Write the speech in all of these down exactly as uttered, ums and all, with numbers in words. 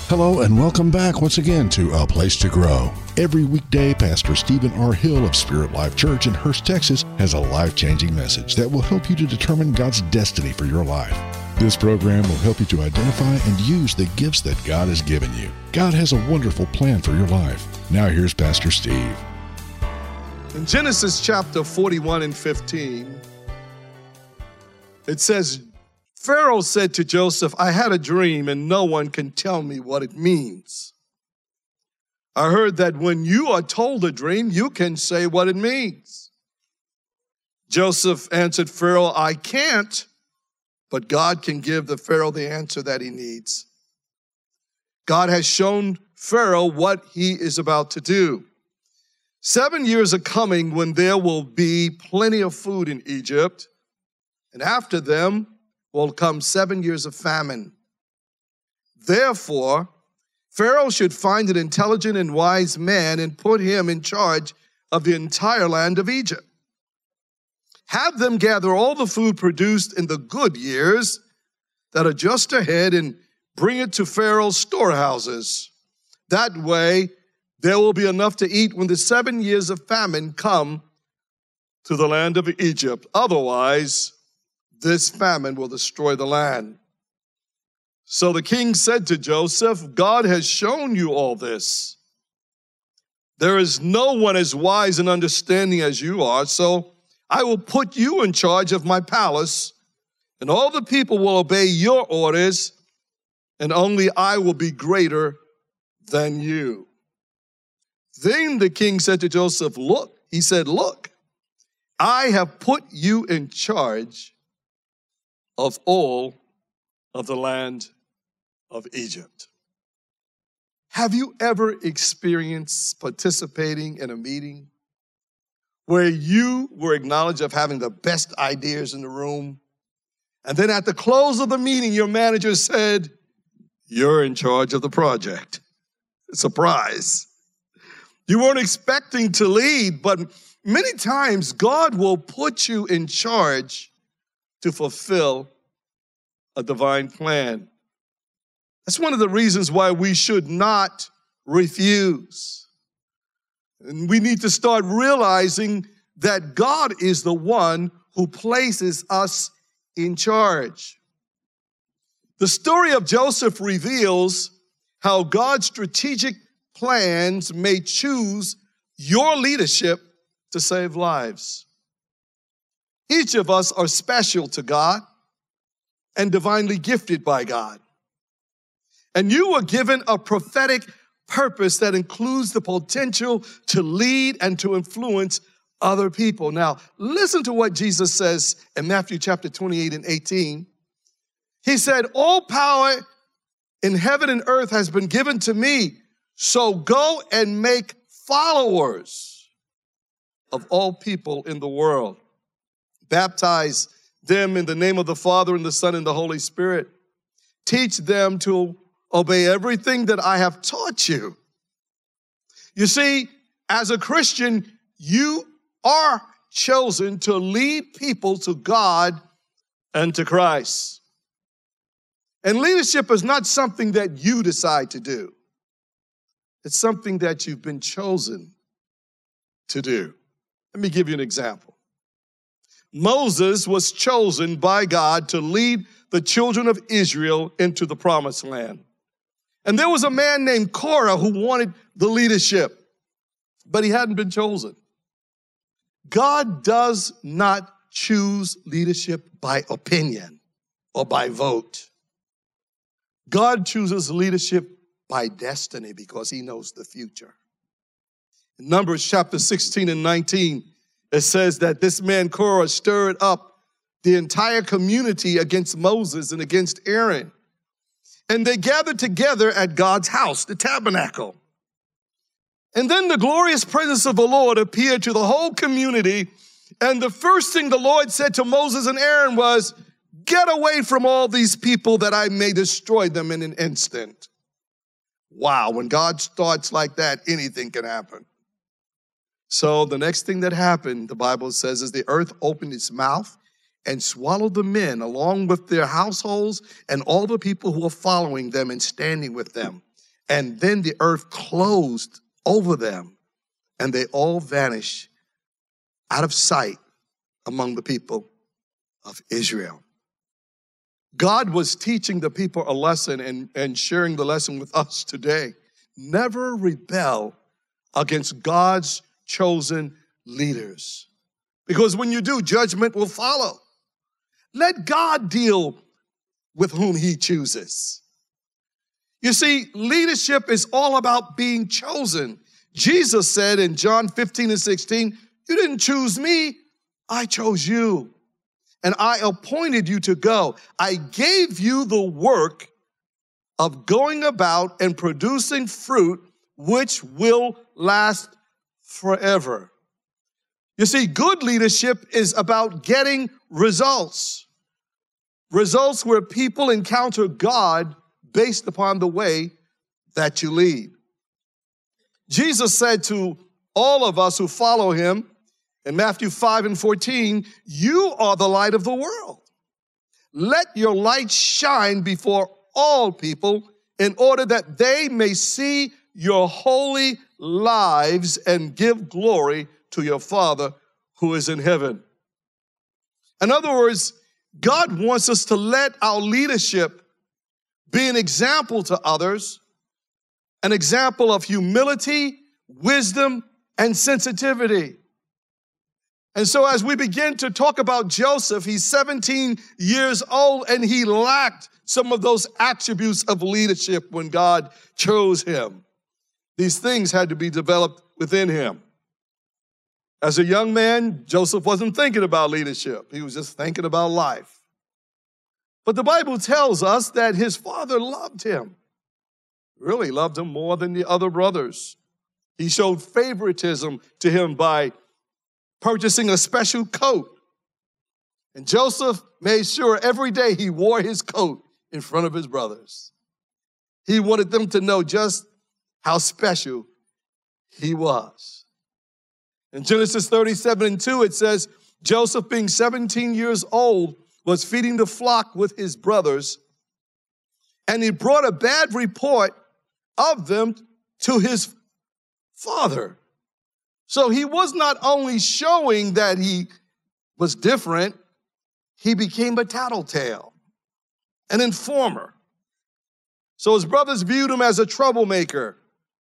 Hello and welcome back once again to A Place to Grow. Every weekday, Pastor Stephen R. Hill of Spirit Life Church in Hurst, Texas, has a life-changing message that will help you to determine God's destiny for your life. This program will help you to identify and use the gifts that God has given you. God has a wonderful plan for your life. Now here's Pastor Steve. In Genesis chapter forty-one and fifteen, it says, Pharaoh said to Joseph, I had a dream and no one can tell me what it means. I heard that when you are told a dream, you can say what it means. Joseph answered Pharaoh, I can't, but God can give the Pharaoh the answer that he needs. God has shown Pharaoh what he is about to do. Seven years are coming when there will be plenty of food in Egypt, and after them will come seven years of famine. Therefore, Pharaoh should find an intelligent and wise man and put him in charge of the entire land of Egypt. Have them gather all the food produced in the good years that are just ahead and bring it to Pharaoh's storehouses. That way, there will be enough to eat when the seven years of famine come to the land of Egypt. Otherwise, this famine will destroy the land. So the king said to Joseph, God has shown you all this. There is no one as wise and understanding as you are, so I will put you in charge of my palace, and all the people will obey your orders, and only I will be greater than you. Then the king said to Joseph, look, he said, look, I have put you in charge of all of the land of Egypt. Have you ever experienced participating in a meeting where you were acknowledged of having the best ideas in the room, and then at the close of the meeting, your manager said, you're in charge of the project? Surprise. You weren't expecting to lead, but many times God will put you in charge to fulfill a divine plan. That's one of the reasons why we should not refuse. And we need to start realizing that God is the one who places us in charge. The story of Joseph reveals how God's strategic plans may choose your leadership to save lives. Each of us are special to God and divinely gifted by God. And you were given a prophetic purpose that includes the potential to lead and to influence other people. Now, listen to what Jesus says in Matthew chapter twenty-eight and eighteen. He said, all power in heaven and earth has been given to me, so go and make followers of all people in the world. Baptize them in the name of the Father and the Son and the Holy Spirit. Teach them to obey everything that I have taught you. You see, as a Christian, you are chosen to lead people to God and to Christ. And leadership is not something that you decide to do. It's something that you've been chosen to do. Let me give you an example. Moses was chosen by God to lead the children of Israel into the promised land. And there was a man named Korah who wanted the leadership, but he hadn't been chosen. God does not choose leadership by opinion or by vote. God chooses leadership by destiny because he knows the future. In Numbers chapter sixteen and nineteen, it says that this man Korah stirred up the entire community against Moses and against Aaron. And they gathered together at God's house, the tabernacle. And then the glorious presence of the Lord appeared to the whole community. And the first thing the Lord said to Moses and Aaron was, get away from all these people that I may destroy them in an instant. Wow, when God starts like that, anything can happen. So the next thing that happened, the Bible says, is the earth opened its mouth and swallowed the men along with their households and all the people who were following them and standing with them. And then the earth closed over them, and they all vanished out of sight among the people of Israel. God was teaching the people a lesson and, and sharing the lesson with us today. Never rebel against God's chosen leaders. Because when you do, judgment will follow. Let God deal with whom he chooses. You see, leadership is all about being chosen. Jesus said in John fifteen and sixteen, you didn't choose me, I chose you. And I appointed you to go. I gave you the work of going about and producing fruit which will last forever. You see, good leadership is about getting results. Results where people encounter God based upon the way that you lead. Jesus said to all of us who follow him in Matthew five and fourteen, you are the light of the world. Let your light shine before all people in order that they may see your holy lives and give glory to your Father who is in heaven. In other words, God wants us to let our leadership be an example to others, an example of humility, wisdom, and sensitivity. And so as we begin to talk about Joseph, he's seventeen years old and he lacked some of those attributes of leadership when God chose him. These things had to be developed within him. As a young man, Joseph wasn't thinking about leadership. He was just thinking about life. But the Bible tells us that his father loved him, really loved him more than the other brothers. He showed favoritism to him by purchasing a special coat. And Joseph made sure every day he wore his coat in front of his brothers. He wanted them to know just how special he was. In Genesis thirty-seven and two, it says, Joseph, being seventeen years old, was feeding the flock with his brothers, and he brought a bad report of them to his father. So he was not only showing that he was different, he became a tattletale, an informer. So his brothers viewed him as a troublemaker.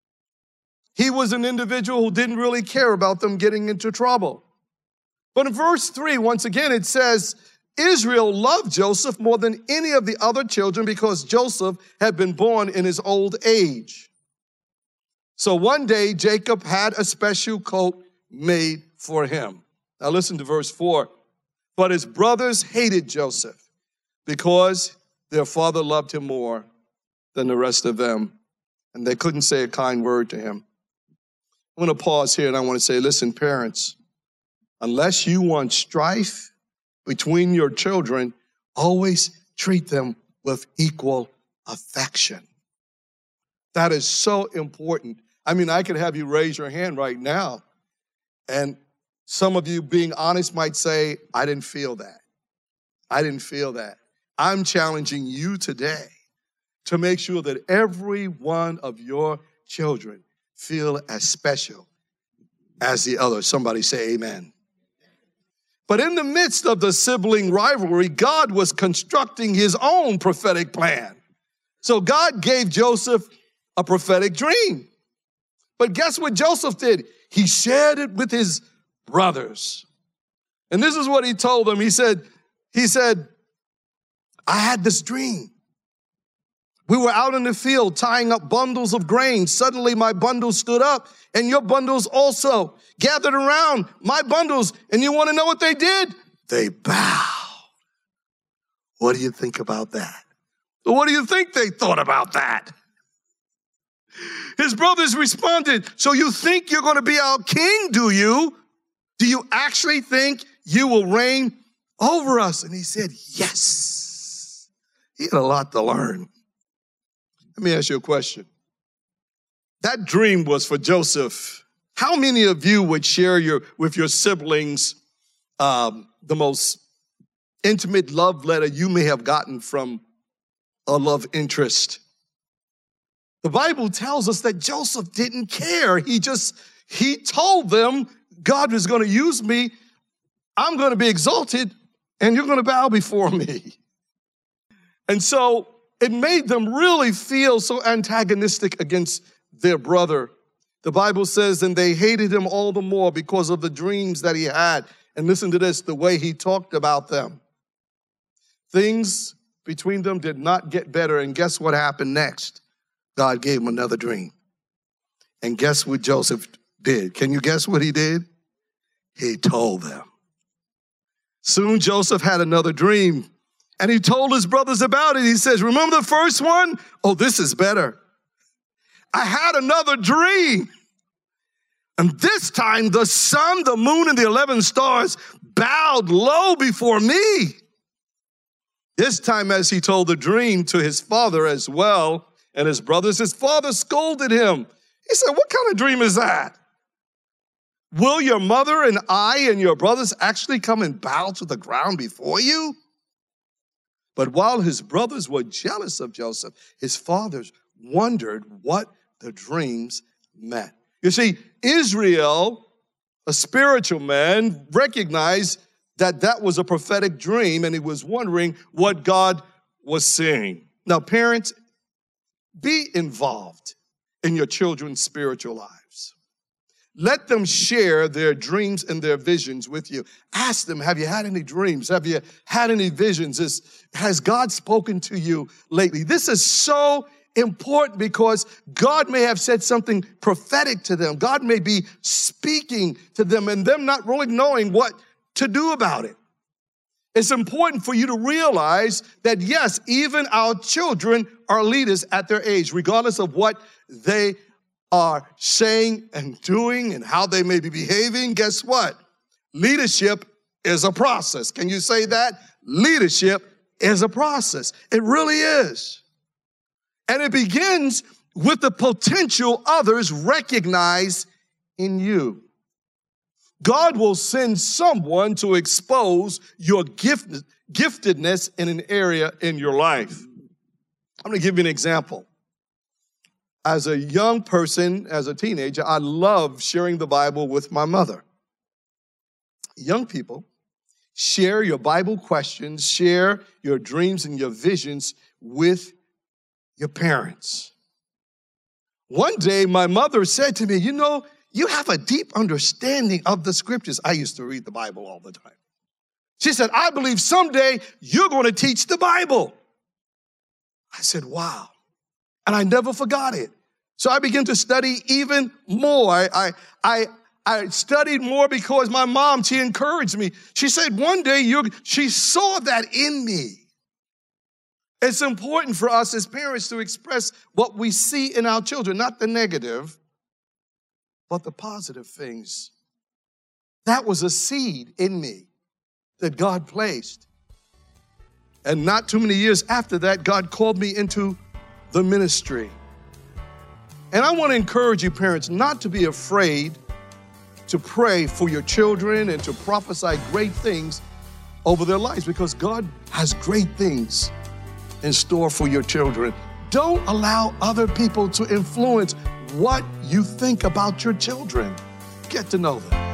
He was an individual who didn't really care about them getting into trouble. But in verse three, once again, it says, Israel loved Joseph more than any of the other children because Joseph had been born in his old age. So one day, Jacob had a special coat made for him. Now listen to verse four. But his brothers hated Joseph because their father loved him more than the rest of them, and they couldn't say a kind word to him. I'm going to pause here and I want to say, listen, parents, unless you want strife between your children, always treat them with equal affection. That is so important. I mean, I could have you raise your hand right now, and some of you, being honest, might say, I didn't feel that. I didn't feel that. I'm challenging you today to make sure that every one of your children feel as special as the other. Somebody say amen. But in the midst of the sibling rivalry, God was constructing his own prophetic plan. So God gave Joseph a prophetic dream. But guess what Joseph did? He shared it with his brothers. And this is what he told them. He said, he said, I had this dream. We were out in the field tying up bundles of grain. Suddenly my bundles stood up and your bundles also gathered around my bundles. And you want to know what they did? They bowed. What do you think about that? What do you think they thought about that? His brothers responded, so you think you're going to be our king, do you? Do you actually think you will reign over us? And he said, yes. He had a lot to learn. Let me ask you a question. That dream was for Joseph. How many of you would share your with your siblings um, the most intimate love letter you may have gotten from a love interest? The Bible tells us that Joseph didn't care. He just, he told them, God is going to use me. I'm going to be exalted, and you're going to bow before me. And so it made them really feel so antagonistic against their brother. The Bible says, and they hated him all the more because of the dreams that he had. And listen to this, the way he talked about them. Things between them did not get better. And guess what happened next? God gave him another dream. And guess what Joseph did? Can you guess what he did? He told them. Soon Joseph had another dream. And he told his brothers about it. He says, remember the first one? Oh, this is better. I had another dream. And this time the sun, the moon, and the eleven stars bowed low before me. This time as he told the dream to his father as well, and his brothers, his father scolded him. He said, what kind of dream is that? Will your mother and I and your brothers actually come and bow to the ground before you? But while his brothers were jealous of Joseph, his fathers wondered what the dreams meant. You see, Israel, a spiritual man, recognized that that was a prophetic dream, and he was wondering what God was saying. Now, parents, be involved in your children's spiritual lives. Let them share their dreams and their visions with you. Ask them, have you had any dreams? Have you had any visions? Is, has God spoken to you lately? This is so important because God may have said something prophetic to them. God may be speaking to them and them not really knowing what to do about it. It's important for you to realize that, yes, even our children are leaders at their age, regardless of what they are saying and doing and how they may be behaving. Guess what? Leadership is a process. Can you say that? Leadership is a process. It really is. And it begins with the potential others recognize in you. God will send someone to expose your gift, giftedness in an area in your life. I'm going to give you an example. As a young person, as a teenager, I loved sharing the Bible with my mother. Young people, share your Bible questions, share your dreams and your visions with your parents. One day, my mother said to me, you know, you have a deep understanding of the scriptures. I used to read the Bible all the time. She said, I believe someday you're going to teach the Bible. I said, wow. And I never forgot it. So I began to study even more. I, I, I, I studied more because my mom, she encouraged me. She said, one day you're, she saw that in me. It's important for us as parents to express what we see in our children, not the negative, but the positive things. That was a seed in me that God placed. And not too many years after that, God called me into the ministry. And I want to encourage you, parents, not to be afraid to pray for your children and to prophesy great things over their lives, because God has great things in store for your children. Don't allow other people to influence what you think about your children. Get to know them.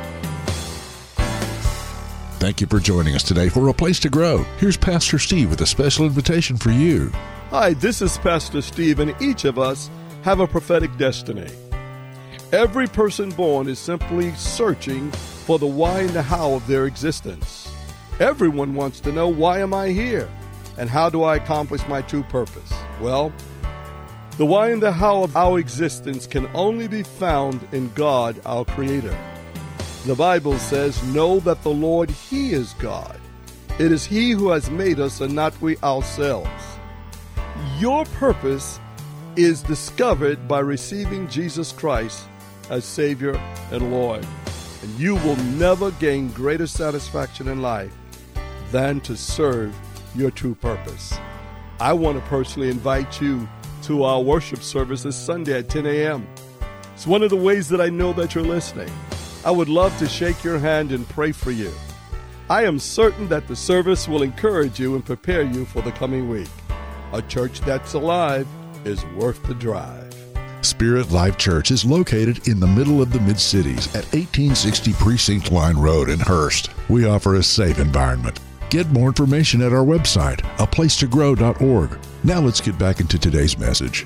Thank you for joining us today for A Place to Grow. Here's Pastor Steve with a special invitation for you. Hi, this is Pastor Steve, and each of us have a prophetic destiny. Every person born is simply searching for the why and the how of their existence. Everyone wants to know, why am I here? And how do I accomplish my true purpose? Well, the why and the how of our existence can only be found in God, our Creator. The Bible says, know that the Lord, He is God. It is He who has made us and not we ourselves. Your purpose is discovered by receiving Jesus Christ as Savior and Lord. And you will never gain greater satisfaction in life than to serve your true purpose. I want to personally invite you to our worship service this Sunday at ten a.m. It's one of the ways that I know that you're listening. I would love to shake your hand and pray for you. I am certain that the service will encourage you and prepare you for the coming week. A church that's alive is worth the drive. Spirit Life Church is located in the middle of the Mid-Cities at eighteen sixty Precinct Line Road in Hurst. We offer a safe environment. Get more information at our website, a place to grow dot org. Now let's get back into today's message.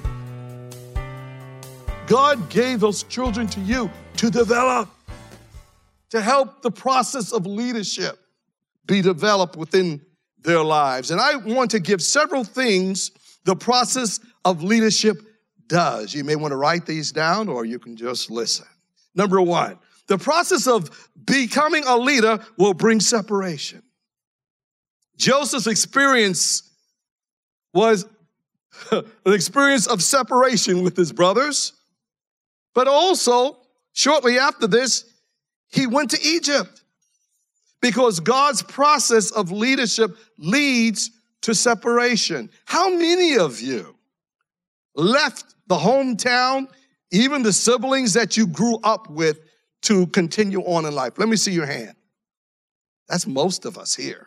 God gave those children to you to develop, to help the process of leadership be developed within their lives. And I want to give several things the process of leadership does. You may want to write these down or you can just listen. Number one, the process of becoming a leader will bring separation. Joseph's experience was an experience of separation with his brothers, but also shortly after this, he went to Egypt because God's process of leadership leads to separation. How many of you left the hometown, even the siblings that you grew up with, to continue on in life? Let me see your hand. That's most of us here.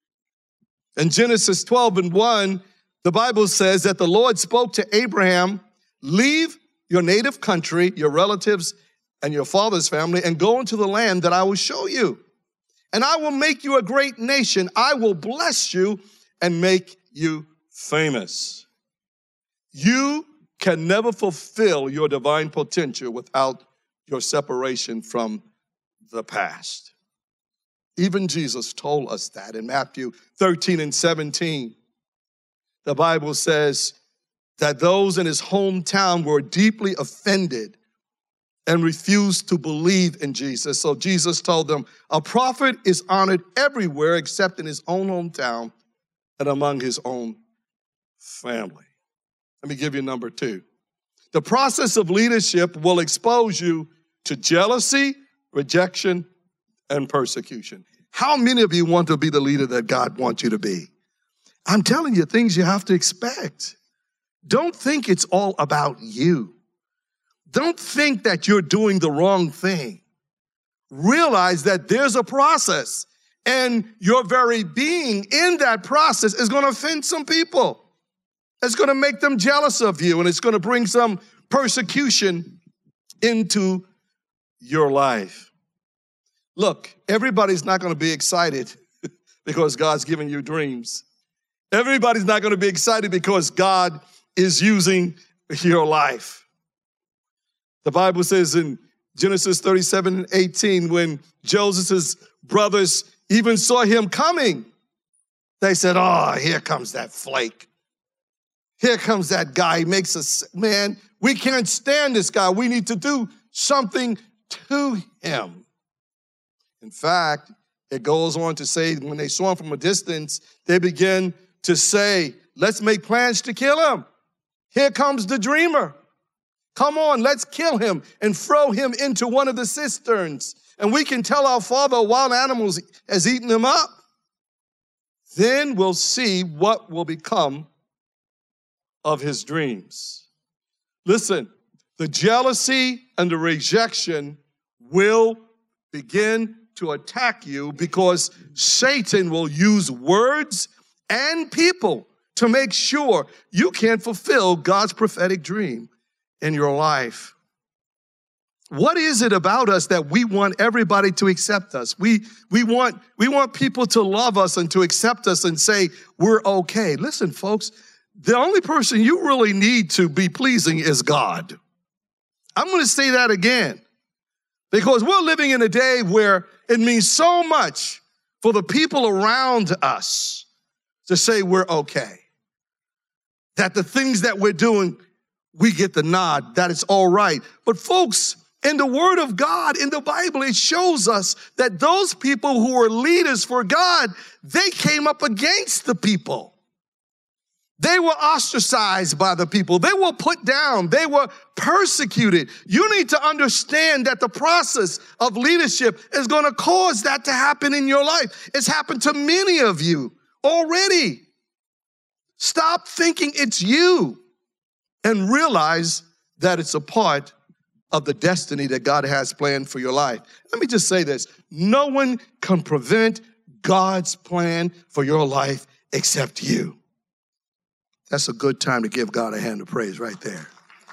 In Genesis twelve and one, the Bible says that the Lord spoke to Abraham, leave your native country, your relatives, and your father's family, and go into the land that I will show you. And I will make you a great nation. I will bless you and make you famous. You can never fulfill your divine potential without your separation from the past. Even Jesus told us that in Matthew thirteen and seventeen. The Bible says that those in his hometown were deeply offended and refused to believe in Jesus. So Jesus told them, a prophet is honored everywhere except in his own hometown and among his own family. Let me give you number two. The process of leadership will expose you to jealousy, rejection, and persecution. How many of you want to be the leader that God wants you to be? I'm telling you things you have to expect. Don't think it's all about you. Don't think that you're doing the wrong thing. Realize that there's a process, and your very being in that process is going to offend some people. It's going to make them jealous of you, and it's going to bring some persecution into your life. Look, everybody's not going to be excited because God's giving you dreams. Everybody's not going to be excited because God is using your life. The Bible says in Genesis thirty-seven and eighteen, when Joseph's brothers even saw him coming, they said, oh, here comes that flake. Here comes that guy. He makes us, man, we can't stand this guy. We need to do something to him. In fact, it goes on to say, when they saw him from a distance, they began to say, let's make plans to kill him. Here comes the dreamer. Come on, let's kill him and throw him into one of the cisterns. And we can tell our father wild animals has eaten him up. Then we'll see what will become of his dreams. Listen, the jealousy and the rejection will begin to attack you because Satan will use words and people to make sure you can't fulfill God's prophetic dream in your life. What is it about us that we want everybody to accept us? We, we, want, we want people to love us and to accept us and say we're okay. Listen, folks, the only person you really need to be pleasing is God. I'm going to say that again because we're living in a day where it means so much for the people around us to say we're okay. That the things that we're doing, we get the nod, that it's all right. But folks, in the Word of God, in the Bible, it shows us that those people who were leaders for God, they came up against the people. They were ostracized by the people. They were put down. They were persecuted. You need to understand that the process of leadership is going to cause that to happen in your life. It's happened to many of you already. Stop thinking it's you and realize that it's a part of the destiny that God has planned for your life. Let me just say this. No one can prevent God's plan for your life except you. That's a good time to give God a hand of praise right there.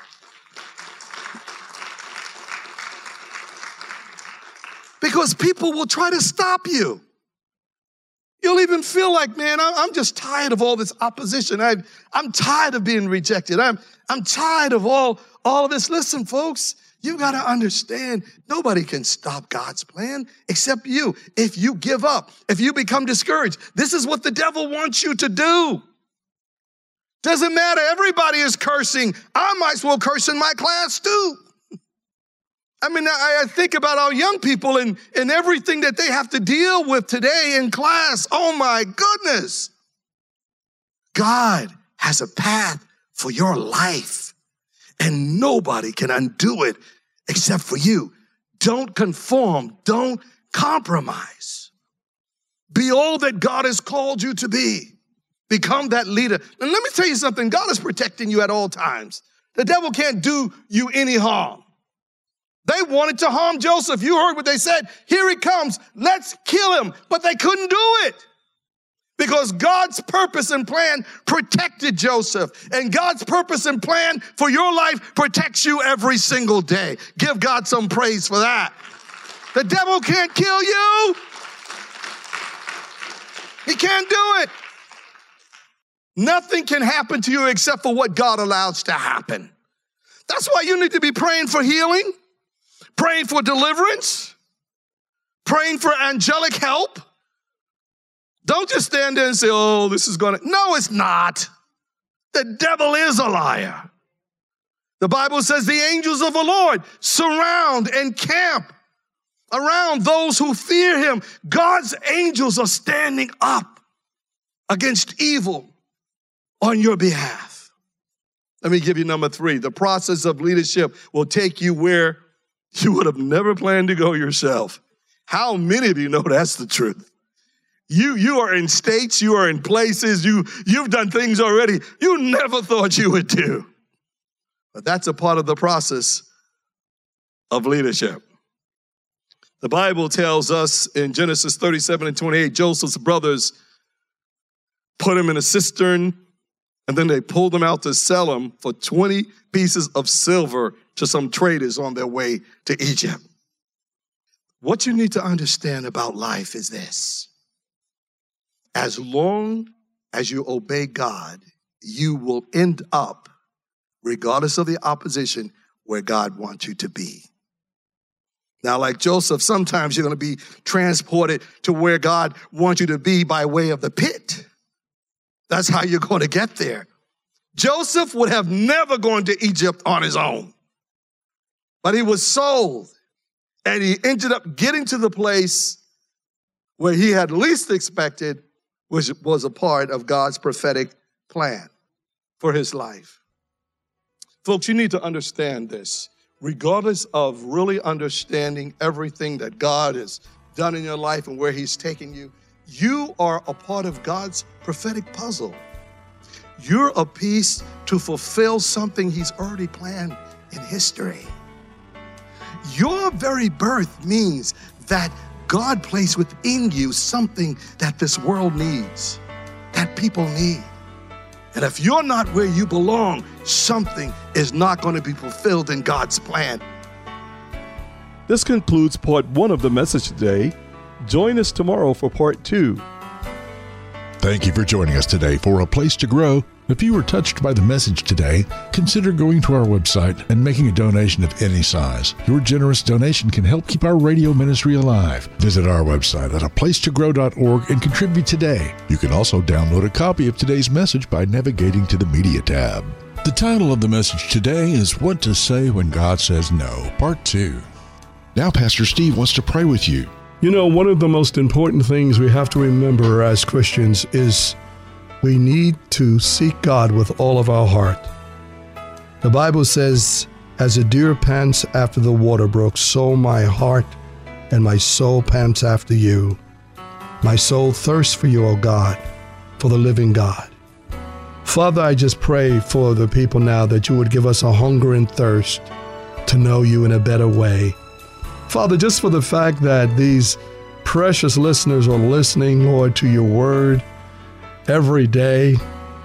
Because people will try to stop you. You'll even feel like, man, I'm just tired of all this opposition. I'm, I'm tired of being rejected. I'm, I'm tired of all, all of this. Listen, folks, you got to understand, nobody can stop God's plan except you. If you give up, if you become discouraged, this is what the devil wants you to do. Doesn't matter. Everybody is cursing. I might as well curse in my class too. I mean, I, I think about our young people and, and everything that they have to deal with today in class. Oh my goodness. God has a path for your life and nobody can undo it except for you. Don't conform. Don't compromise. Be all that God has called you to be. Become that leader. And let me tell you something. God is protecting you at all times. The devil can't do you any harm. They wanted to harm Joseph. You heard what they said. Here he comes. Let's kill him. But they couldn't do it because God's purpose and plan protected Joseph. And God's purpose and plan for your life protects you every single day. Give God some praise for that. The devil can't kill you. He can't do it. Nothing can happen to you except for what God allows to happen. That's why you need to be praying for healing. Praying for deliverance, praying for angelic help. Don't just stand there and say, oh, this is going to. No, it's not. The devil is a liar. The Bible says the angels of the Lord surround and camp around those who fear him. God's angels are standing up against evil on your behalf. Let me give you number three. The process of leadership will take you where you would have never planned to go yourself. How many of you know that's the truth? You, you are in states, you are in places, you, you've done things already you never thought you would do. But that's a part of the process of leadership. The Bible tells us in Genesis thirty-seven and twenty-eight, Joseph's brothers put him in a cistern, and then they pulled him out to sell him for twenty pieces of silver to some traders on their way to Egypt. What you need to understand about life is this. As long as you obey God, you will end up, regardless of the opposition, where God wants you to be. Now, like Joseph, sometimes you're going to be transported to where God wants you to be by way of the pit. That's how you're going to get there. Joseph would have never gone to Egypt on his own. But he was sold, and he ended up getting to the place where he had least expected, which was a part of God's prophetic plan for his life. Folks, you need to understand this. Regardless of really understanding everything that God has done in your life and where he's taking you, you are a part of God's prophetic puzzle. You're a piece to fulfill something he's already planned in history. Your very birth means that God placed within you something that this world needs, that people need. And if you're not where you belong, something is not going to be fulfilled in God's plan. This concludes part one of the message today. Join us tomorrow for part two. Thank you for joining us today for A Place to Grow. If you were touched by the message today, consider going to our website and making a donation of any size. Your generous donation can help keep our radio ministry alive. Visit our website at a place to grow dot org and contribute today. You can also download a copy of today's message by navigating to the Media tab. The title of the message today is What to Say When God Says No, Part two. Now Pastor Steve wants to pray with you. You know, one of the most important things we have to remember as Christians is we need to seek God with all of our heart. The Bible says, as a deer pants after the water brook, so my heart and my soul pants after you. My soul thirsts for you, O God, for the living God. Father, I just pray for the people now that you would give us a hunger and thirst to know you in a better way. Father, just for the fact that these precious listeners are listening, Lord, to your word every day.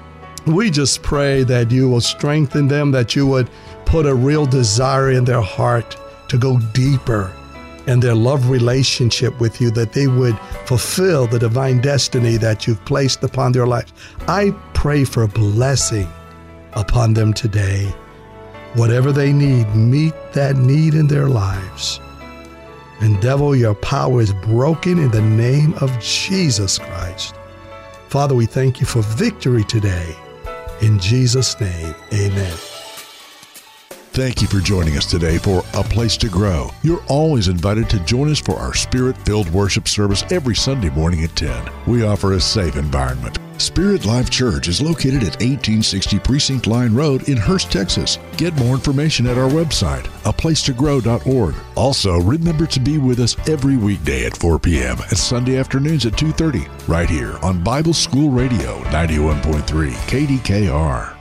We just pray that you will strengthen them, that you would put a real desire in their heart to go deeper in their love relationship with you, that they would fulfill the divine destiny that you've placed upon their lives. I pray for blessing upon them today. Whatever they need, meet that need in their lives. And devil, your power is broken in the name of Jesus Christ. Father, we thank you for victory today. In Jesus' name, amen. Thank you for joining us today for A Place to Grow. You're always invited to join us for our Spirit-filled worship service every Sunday morning at ten. We offer a safe environment. Spirit Life Church is located at eighteen sixty Precinct Line Road in Hurst, Texas. Get more information at our website, a place to grow dot org. Also, remember to be with us every weekday at four p.m. and Sunday afternoons at two thirty, right here on Bible School Radio ninety-one point three K D K R.